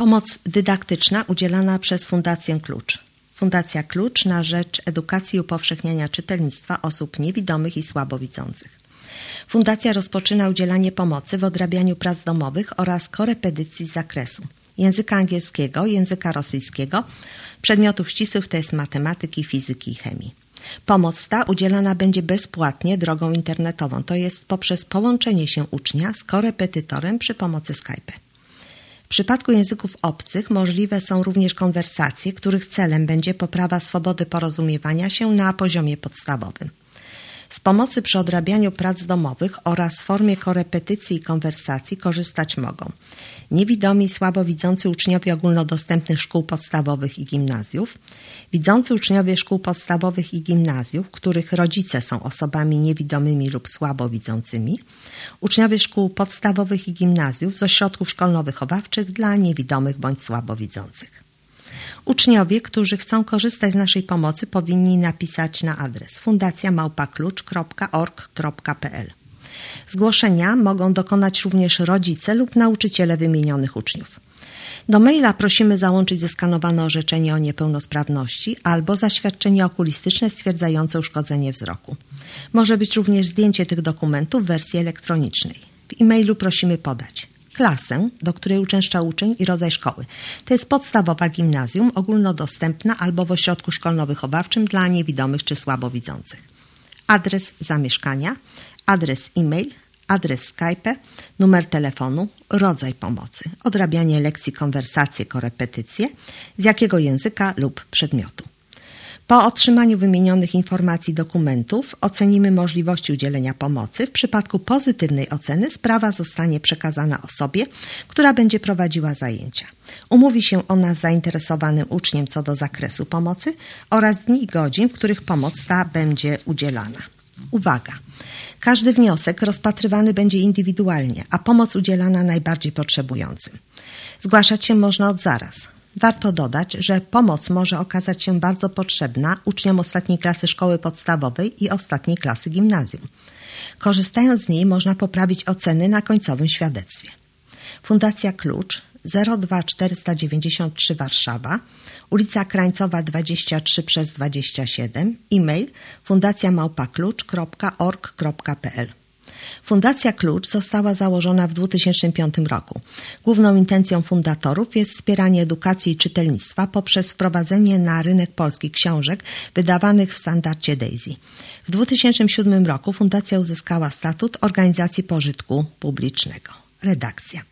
Pomoc dydaktyczna udzielana przez Fundację Klucz. Fundacja Klucz na rzecz edukacji i upowszechniania czytelnictwa osób niewidomych i słabowidzących. Fundacja rozpoczyna udzielanie pomocy w odrabianiu prac domowych oraz korepetycji z zakresu języka angielskiego, języka rosyjskiego, przedmiotów ścisłych, to jest matematyki, fizyki i chemii. Pomoc ta udzielana będzie bezpłatnie drogą internetową, to jest poprzez połączenie się ucznia z korepetytorem przy pomocy Skype. W przypadku języków obcych możliwe są również konwersacje, których celem będzie poprawa swobody porozumiewania się na poziomie podstawowym. Z pomocy przy odrabianiu prac domowych oraz w formie korepetycji i konwersacji korzystać mogą niewidomi i słabowidzący uczniowie ogólnodostępnych szkół podstawowych i gimnazjów, widzący uczniowie szkół podstawowych i gimnazjów, których rodzice są osobami niewidomymi lub słabowidzącymi, uczniowie szkół podstawowych i gimnazjów z ośrodków szkolno-wychowawczych dla niewidomych bądź słabowidzących. Uczniowie, którzy chcą korzystać z naszej pomocy, powinni napisać na adres fundacjamałpa-klucz.org.pl. Zgłoszenia mogą dokonać również rodzice lub nauczyciele wymienionych uczniów. Do maila prosimy załączyć zeskanowane orzeczenie o niepełnosprawności albo zaświadczenie okulistyczne stwierdzające uszkodzenie wzroku. Może być również zdjęcie tych dokumentów w wersji elektronicznej. W e-mailu prosimy podać klasę, do której uczęszcza uczeń i rodzaj szkoły. To jest podstawowa, gimnazjum, ogólnodostępna albo w ośrodku szkolno-wychowawczym dla niewidomych czy słabowidzących. Adres zamieszkania, adres e-mail, adres Skype, numer telefonu, rodzaj pomocy, odrabianie lekcji, konwersacje, korepetycje, z jakiego języka lub przedmiotu. Po otrzymaniu wymienionych informacji dokumentów ocenimy możliwości udzielenia pomocy. W przypadku pozytywnej oceny sprawa zostanie przekazana osobie, która będzie prowadziła zajęcia. Umówi się ona z zainteresowanym uczniem co do zakresu pomocy oraz dni i godzin, w których pomoc ta będzie udzielana. Uwaga! Każdy wniosek rozpatrywany będzie indywidualnie, a pomoc udzielana najbardziej potrzebującym. Zgłaszać się można od zaraz. Warto dodać, że pomoc może okazać się bardzo potrzebna uczniom ostatniej klasy szkoły podstawowej i ostatniej klasy gimnazjum. Korzystając z niej można poprawić oceny na końcowym świadectwie. Fundacja Klucz 02493 Warszawa, ulica Krańcowa 23/27, e-mail fundacjamałpa-klucz.org.pl. Fundacja Klucz została założona w 2005 roku. Główną intencją fundatorów jest wspieranie edukacji i czytelnictwa poprzez wprowadzenie na rynek polski książek wydawanych w standardzie DAISY. W 2007 roku fundacja uzyskała statut organizacji pożytku publicznego. Redakcja